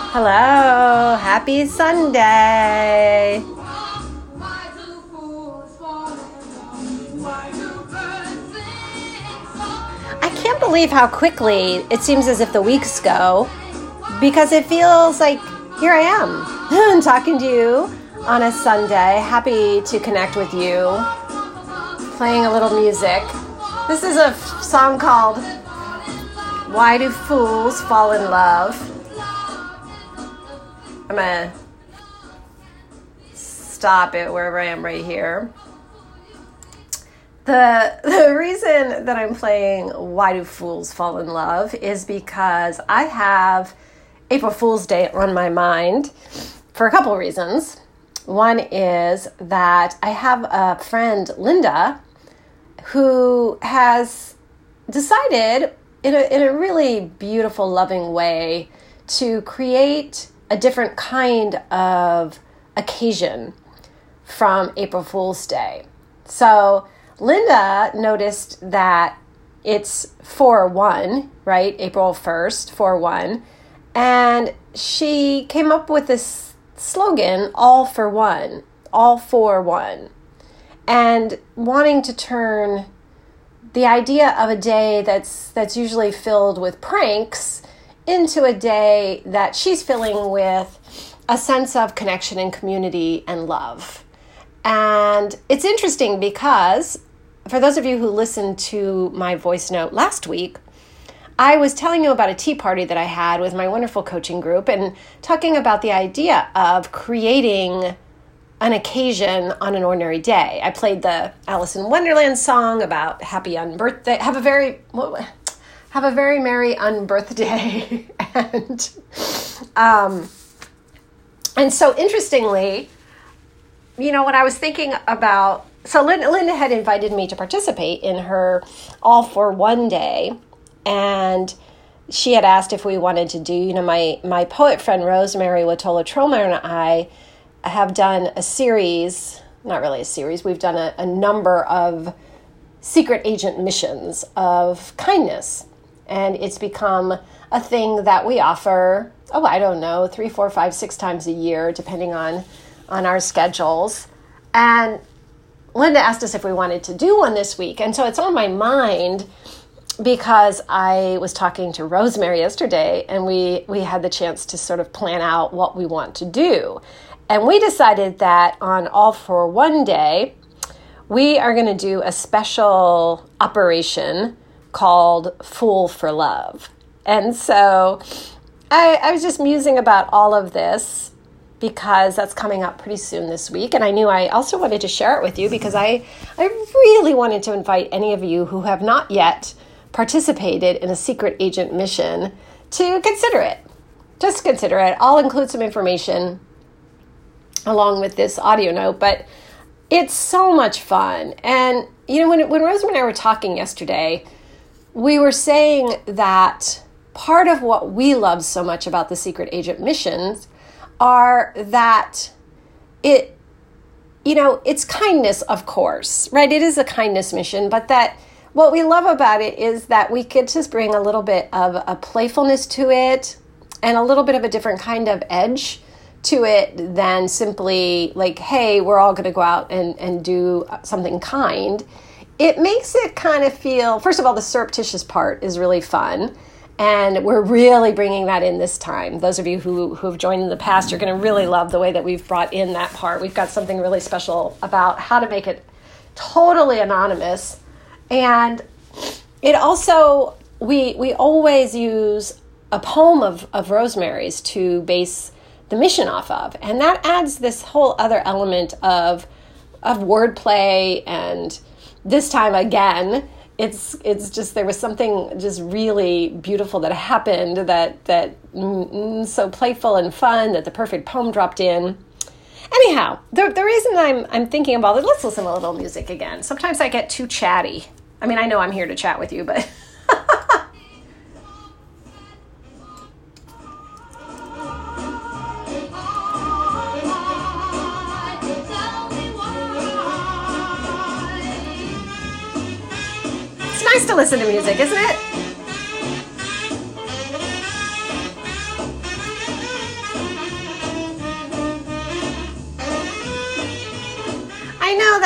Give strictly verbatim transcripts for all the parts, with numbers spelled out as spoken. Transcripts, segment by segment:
Hello, happy Sunday. I can't believe how quickly it seems as if the weeks go, because it feels like here I am talking to you on a Sunday. Happy to connect with you, playing a little music. This is a f- song called Why Do Fools Fall in Love? I'm going to stop it wherever I am right here. The, the reason that I'm playing Why Do Fools Fall in Love is because I have April Fool's Day on my mind for a couple of reasons. One is that I have a friend, Linda, who has decided in a, in a really beautiful, loving way to create a different kind of occasion from April Fool's Day. So Linda noticed that it's four one, right? April first, four one. And she came up with this slogan, all for one, all for one. And wanting to turn the idea of a day that's that's usually filled with pranks into a day that she's filling with a sense of connection and community and love. And it's interesting because for those of you who listened to my voice note last week, I was telling you about a tea party that I had with my wonderful coaching group and talking about the idea of creating an occasion on an ordinary day. I played the Alice in Wonderland song about happy unbirthday, have a very, have a very merry unbirthday. and, um, and so interestingly, you know, when I was thinking about, so Linda, Linda had invited me to participate in her All for One Day, and she had asked if we wanted to do, you know, my, my poet friend Rosemary Watola Tromer and I have done a series, not really a series, we've done a, a number of secret agent missions of kindness. And it's become a thing that we offer, oh, I don't know, three, four, five, six times a year, depending on, on our schedules. And Linda asked us if we wanted to do one this week. And so it's on my mind because I was talking to Rosemary yesterday and we, we had the chance to sort of plan out what we want to do. And we decided that on All for One Day, we are going to do a special operation called Fool for Love. And so I, I was just musing about all of this because that's coming up pretty soon this week. And I knew I also wanted to share it with you because I, I really wanted to invite any of you who have not yet participated in a secret agent mission to consider it. Just consider it. I'll include some information along with this audio note, but it's so much fun. And, you know, when, when Rosemary and I were talking yesterday, we were saying that part of what we love so much about the secret agent missions are that it, you know, it's kindness, of course, right? It is a kindness mission, but that what we love about it is that we could just bring a little bit of a playfulness to it and a little bit of a different kind of edge to it than simply like, hey, we're all going to go out and, and do something kind. It makes it kind of feel, first of all, the surreptitious part is really fun. And we're really bringing that in this time. Those of you who, who have joined in the past, you're going to really love the way that we've brought in that part. We've got something really special about how to make it totally anonymous. And it also, we we always use a poem of, of Rosemary's to base the mission off of. And that adds this whole other element of, of wordplay. And this time, again, It's it's just, there was something just really beautiful that happened, that that mm, so playful and fun, that the perfect poem dropped in. Anyhow, the the reason I'm I'm thinking about it, let's listen to a little music again. Sometimes I get too chatty. I mean, I know I'm here to chat with you, but nice to listen to music, isn't it?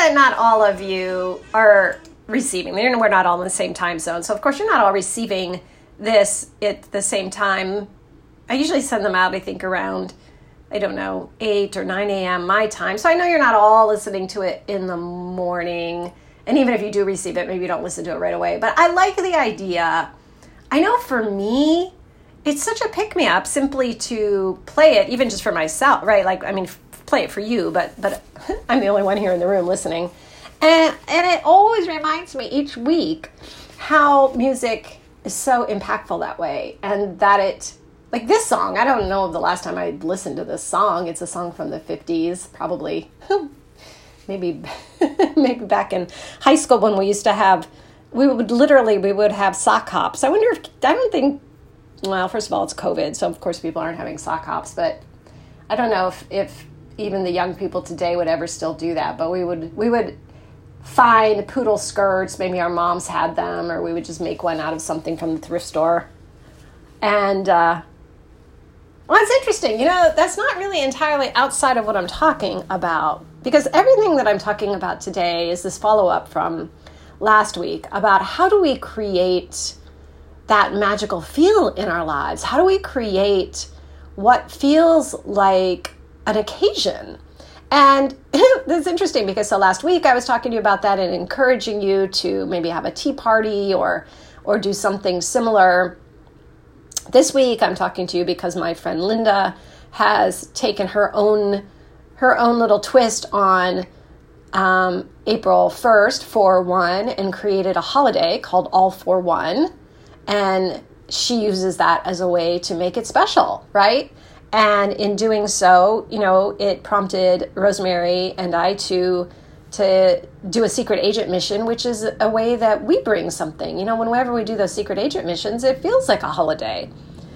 that not all of you are receiving. We're not all in the same time zone. So, of course, you're not all receiving this at the same time. I usually send them out, I think, around, I don't know, eight or nine a.m. my time. So I know you're not all listening to it in the morning. And even if you do receive it, maybe you don't listen to it right away. But I like the idea. I know for me, it's such a pick-me-up simply to play it, even just for myself, right? Like, I mean, play it for you, but but I'm the only one here in the room listening. And and it always reminds me each week how music is so impactful that way. And that it, like this song, I don't know of the last time I listened to this song. It's a song from the fifties, probably, maybe, maybe back in high school when we used to have, we would literally, we would have sock hops. I wonder if, I don't think, well, first of all, it's COVID, so of course people aren't having sock hops, but I don't know if, if even the young people today would ever still do that, but we would we would find poodle skirts, maybe our moms had them, or we would just make one out of something from the thrift store. And, uh, well, it's interesting, you know, that's not really entirely outside of what I'm talking about, because everything that I'm talking about today is this follow-up from last week about how do we create that magical feel in our lives? How do we create what feels like an occasion? And it's interesting because so last week I was talking to you about that and encouraging you to maybe have a tea party or or do something similar. This week I'm talking to you because my friend Linda has taken her own her own little twist on um, April first for one and created a holiday called All for One. And she uses that as a way to make it special, right? And in doing so, you know, it prompted Rosemary and I to to do a secret agent mission, which is a way that we bring something. You know, whenever we do those secret agent missions, it feels like a holiday.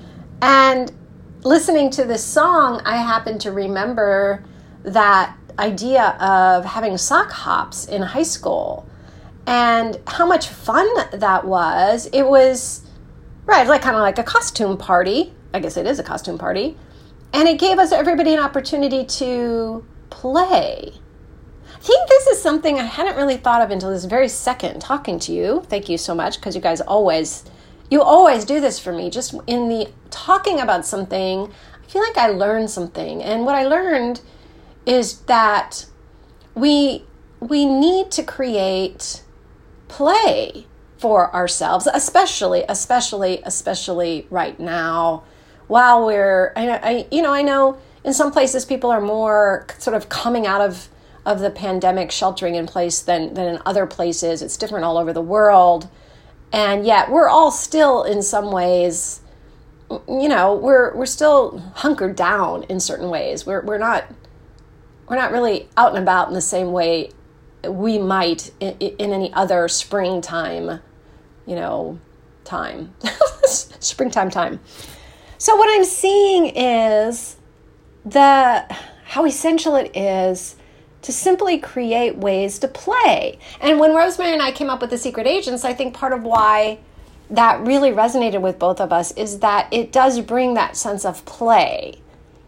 And listening to this song, I happen to remember that idea of having sock hops in high school and how much fun that was. It was, right, like kind of like a costume party. I guess it is a costume party. And it gave us, everybody, an opportunity to play. I think this is something I hadn't really thought of until this very second talking to you. Thank you so much, because you guys always, you always do this for me. Just in the talking about something, I feel like I learned something. And what I learned is that we we need to create play for ourselves, especially, especially, especially right now. While we're, I, I, you know, I know in some places people are more sort of coming out of, of the pandemic sheltering in place than, than in other places. It's different all over the world. And yet we're all still in some ways, you know, we're we're still hunkered down in certain ways. We're we're not we're not really out and about in the same way we might in, in any other springtime, you know, time, springtime time. So what I'm seeing is the how essential it is to simply create ways to play. And when Rosemary and I came up with the Secret Agents, I think part of why that really resonated with both of us is that it does bring that sense of play.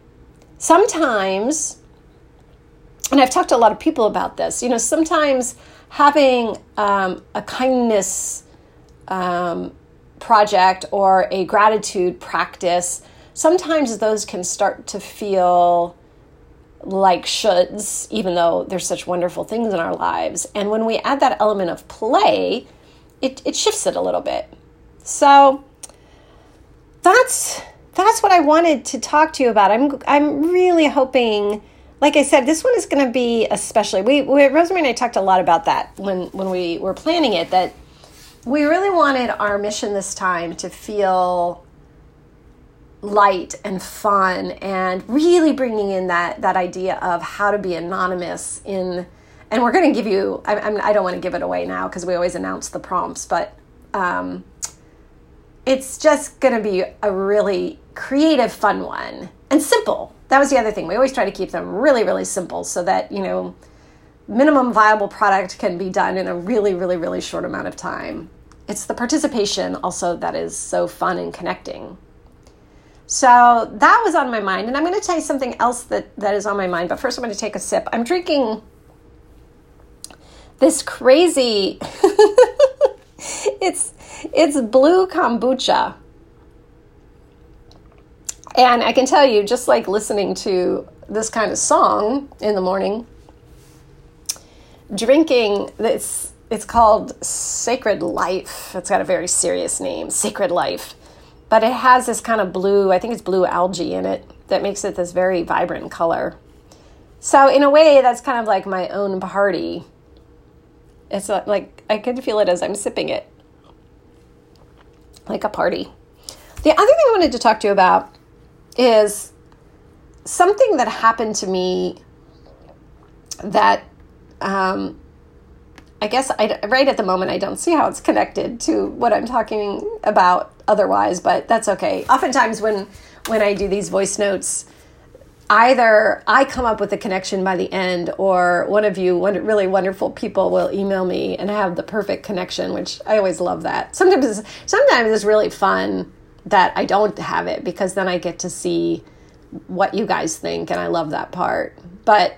Sometimes, and I've talked to a lot of people about this, you know, sometimes having um, a kindness um project or a gratitude practice, sometimes those can start to feel like shoulds, even though there's such wonderful things in our lives. And when we add that element of play, it, it shifts it a little bit. So that's that's what I wanted to talk to you about. I'm I'm really hoping, like I said, this one is going to be especially. We, we Rosemary and I talked a lot about that when when we were planning it. That we really wanted our mission this time to feel light and fun and really bringing in that that idea of how to be anonymous in, and we're going to give you, I, I'm, I don't want to give it away now because we always announce the prompts, but um, it's just going to be a really creative, fun one and simple. That was the other thing. We always try to keep them really, really simple so that, you know, minimum viable product can be done in a really, really, really short amount of time. It's the participation also that is so fun and connecting. So that was on my mind. And I'm going to tell you something else that, that is on my mind. But first I'm going to take a sip. I'm drinking this crazy, it's, it's blue kombucha. And I can tell you, just like listening to this kind of song in the morning, drinking this, it's called Sacred Life. It's got a very serious name, Sacred Life. But it has this kind of blue, I think it's blue algae in it, that makes it this very vibrant color. So in a way, that's kind of like my own party. It's like, I can feel it as I'm sipping it. Like a party. The other thing I wanted to talk to you about is something that happened to me that um, I guess I, right at the moment I don't see how it's connected to what I'm talking about otherwise, but that's okay. Oftentimes when when I do these voice notes, either I come up with a connection by the end, or one of you one really wonderful people will email me and have the perfect connection, which I always love that. Sometimes it's, sometimes it's really fun that I don't have it, because then I get to see what you guys think, and I love that part. But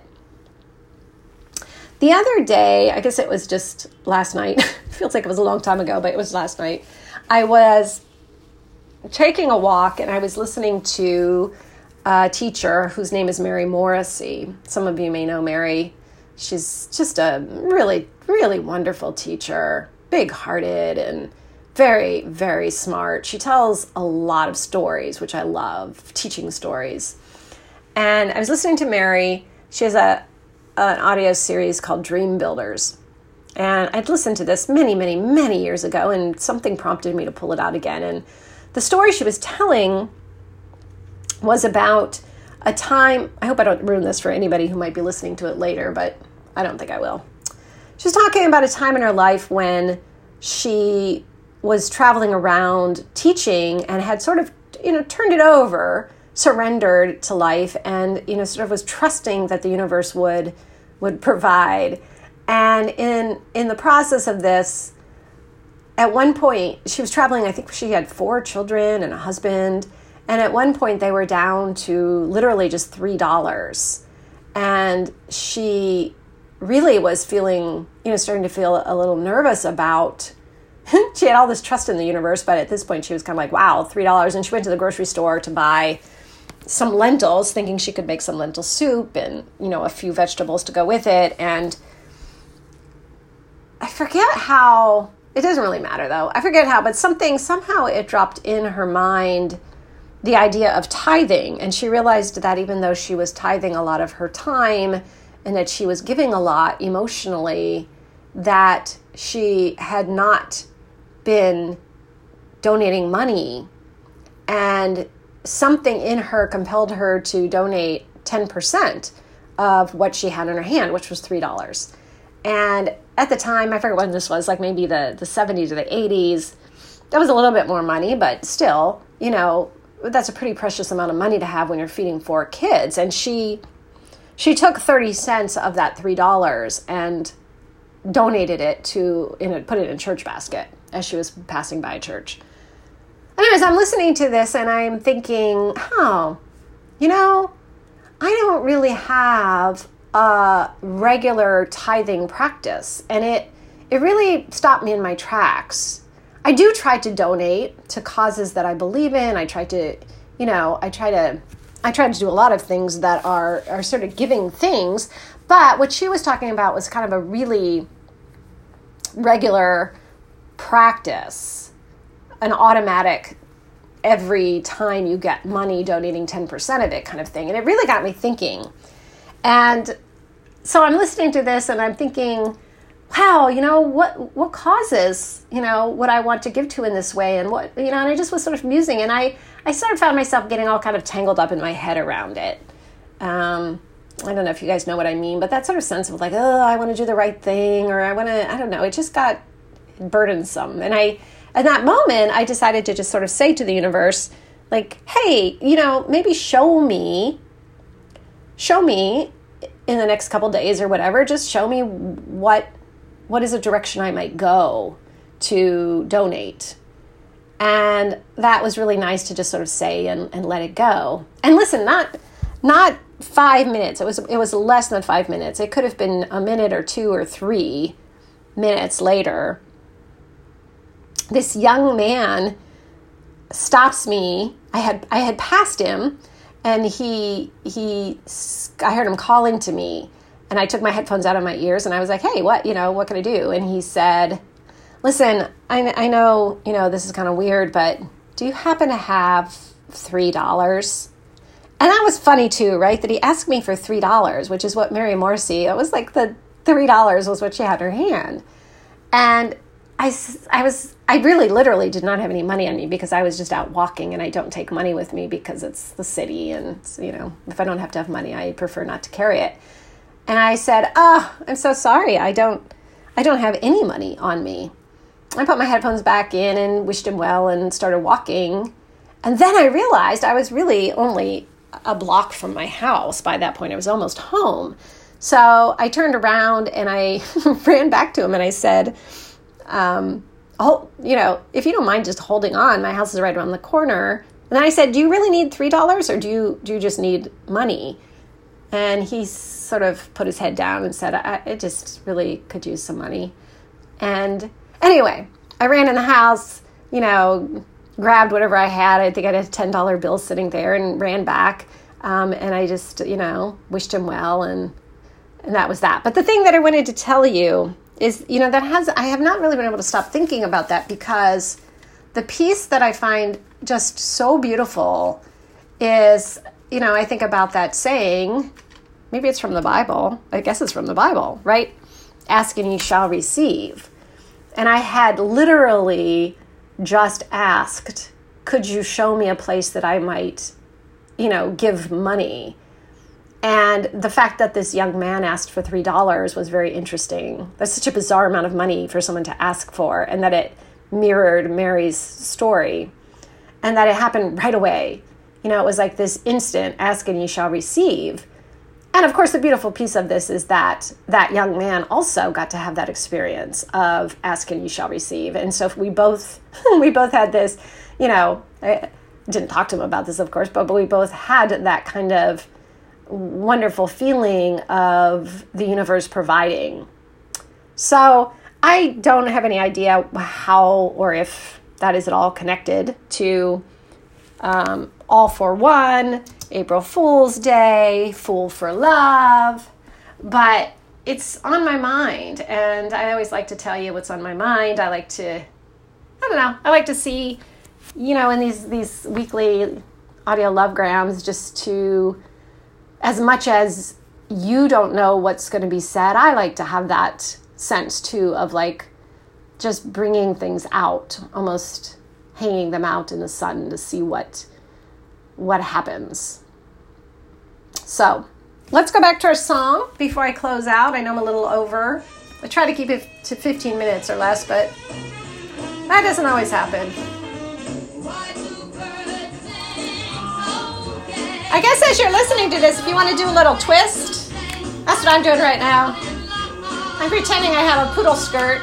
the other day, I guess it was just last night, feels like it was a long time ago, but it was last night, I was taking a walk and I was listening to a teacher whose name is Mary Morrissey. Some of you may know Mary. She's just a really, really wonderful teacher, big-hearted and very, very smart. She tells a lot of stories, which I love, teaching stories. And I was listening to Mary. She has a an audio series called Dream Builders. And I'd listened to this many, many, many years ago, and something prompted me to pull it out again. And the story she was telling was about a time, I hope I don't ruin this for anybody who might be listening to it later, but I don't think I will. She was talking about a time in her life when she was traveling around teaching and had sort of, you know, turned it over, surrendered to life, and, you know, sort of was trusting that the universe would would provide. And in in the process of this, at one point, she was traveling, I think she had four children and a husband, and at one point they were down to literally just three dollars. And she really was feeling, you know, starting to feel a little nervous about, she had all this trust in the universe, but at this point she was kind of like, wow, three dollars. And she went to the grocery store to buy some lentils, thinking she could make some lentil soup and, you know, a few vegetables to go with it. And I forget how, it doesn't really matter though. I forget how, but something, somehow it dropped in her mind the idea of tithing. And she realized that even though she was tithing a lot of her time and that she was giving a lot emotionally, that she had not been donating money. And something in her compelled her to donate ten percent of what she had in her hand, which was three dollars. And at the time, I forget when this was, like maybe the, the seventies or the eighties, that was a little bit more money, but still, you know, that's a pretty precious amount of money to have when you're feeding four kids. And she she took thirty cents of that three dollars and donated it to, in a, put it in a church basket as she was passing by a church. Anyways, I'm listening to this and I'm thinking, oh, you know, I don't really have a regular tithing practice. And it it really stopped me in my tracks. I do try to donate to causes that I believe in. I try to, you know, I try to I try to do a lot of things that are, are sort of giving things. But what she was talking about was kind of a really regular practice, an automatic every time you get money donating ten percent of it kind of thing. And it really got me thinking. And so I'm listening to this and I'm thinking, wow, you know, what what causes, you know, what I want to give to in this way, and what, you know, and I just was sort of musing, and I, I sort of found myself getting all kind of tangled up in my head around it. Um, I don't know if you guys know what I mean, but that sort of sense of like, oh, I want to do the right thing, or I want to, I don't know, it just got burdensome. And I, at that moment, I decided to just sort of say to the universe, like, hey, you know, maybe show me, show me in the next couple days or whatever, just show me what, what is a direction I might go to donate. And that was really nice to just sort of say and, and let it go. And listen, not, not five minutes. It was, it was less than five minutes. It could have been a minute or two or three. minutes later, this young man stops me. I had I had passed him, and he he I heard him calling to me, and I took my headphones out of my ears, and I was like, "Hey, what you know? What can I do?" And he said, "Listen, I I know you know this is kind of weird, but do you happen to have three dollars?" And that was funny too, right? That he asked me for three dollars, which is what Mary Morrissey. It was like the three dollars was what she had in her hand, and I, I was, I really literally did not have any money on me because I was just out walking, and I don't take money with me because it's the city, and you know, if I don't have to have money, I prefer not to carry it. And I said, "Oh, I'm so sorry. I don't, I don't have any money on me." I put my headphones back in and wished him well and started walking. And then I realized I was really only a block from my house by that point. I was almost home. So I turned around and I ran back to him and I said, um, oh, you know, if you don't mind just holding on, my house is right around the corner. And then I said, "Do you really need three dollars or do you, do you just need money?" And he sort of put his head down and said, I, I just really could use some money. And anyway, I ran in the house, you know, grabbed whatever I had. I think I had a ten dollar bill sitting there and ran back. Um, and I just, you know, wished him well. And, and that was that. But the thing that I wanted to tell you is, you know, that has, I have not really been able to stop thinking about that, because the piece that I find just so beautiful is, you know, I think about that saying, maybe it's from the Bible. I guess it's from the Bible, right? Ask and you shall receive. And I had literally just asked, could you show me a place that I might, you know, give money? And the fact that this young man asked for three dollars was very interesting. That's such a bizarre amount of money for someone to ask for, and that it mirrored Mary's story, and that it happened right away. You know, it was like this instant, ask and you shall receive. And of course, the beautiful piece of this is that that young man also got to have that experience of ask and you shall receive. And so we both, we both had this, you know, I didn't talk to him about this, of course, but, but we both had that kind of wonderful feeling of the universe providing. So I don't have any idea how or if that is at all connected to um, All for One, April Fool's Day, Fool for Love, but it's on my mind, and I always like to tell you what's on my mind. I like to, I don't know, I like to see, you know, in these, these weekly audio lovegrams, just to, as much as you don't know what's going to be said, I like to have that sense too of like just bringing things out, almost hanging them out in the sun to see what what happens. So let's go back to our song before I close out. I know I'm a little over. I try to keep it to fifteen minutes or less, but that doesn't always happen. I guess as you're listening to this, if you want to do a little twist, that's what I'm doing right now. I'm pretending I have a poodle skirt.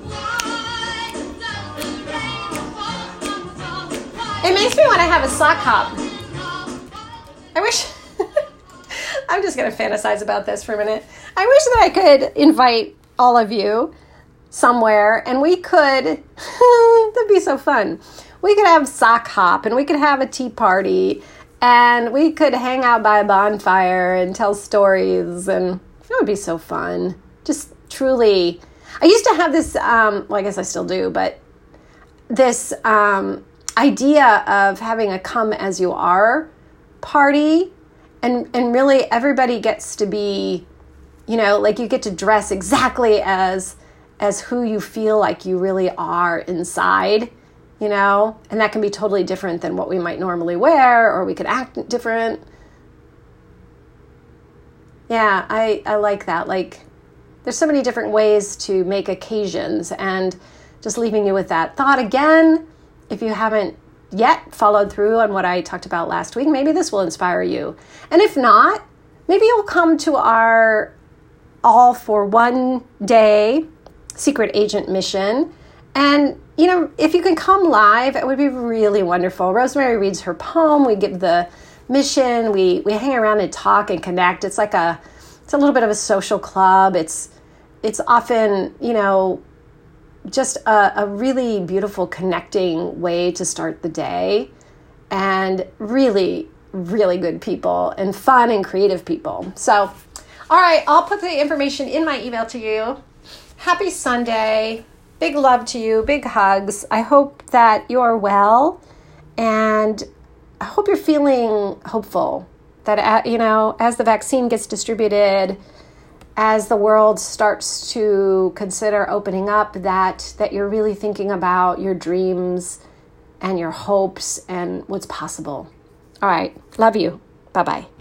It makes me want to have a sock hop. I wish, I'm just going to fantasize about this for a minute. I wish that I could invite all of you somewhere and we could, that'd be so fun. We could have sock hop and we could have a tea party and we could hang out by a bonfire and tell stories, and that would be so fun. Just truly, I used to have this, um, well, I guess I still do, but this um, idea of having a come as you are party, and, and really everybody gets to be, you know, like you get to dress exactly as, as who you feel like you really are inside. You know, and that can be totally different than what we might normally wear, or we could act different. Yeah, I, I like that. Like, there's so many different ways to make occasions, and just leaving you with that thought again. If you haven't yet followed through on what I talked about last week, maybe this will inspire you. And if not, maybe you'll come to our All for One Day Secret Agent mission. And, you know, if you can come live, it would be really wonderful. Rosemary reads her poem. We give the mission. We we hang around and talk and connect. It's like a, it's a little bit of a social club. It's it's often, you know, just a, a really beautiful connecting way to start the day, and really, really good people and fun and creative people. So, all right, I'll put the information in my email to you. Happy Sunday. Big love to you. Big hugs. I hope that you're well, and I hope you're feeling hopeful that, you know, as the vaccine gets distributed, as the world starts to consider opening up, that that you're really thinking about your dreams and your hopes and what's possible. All right. Love you. Bye-bye.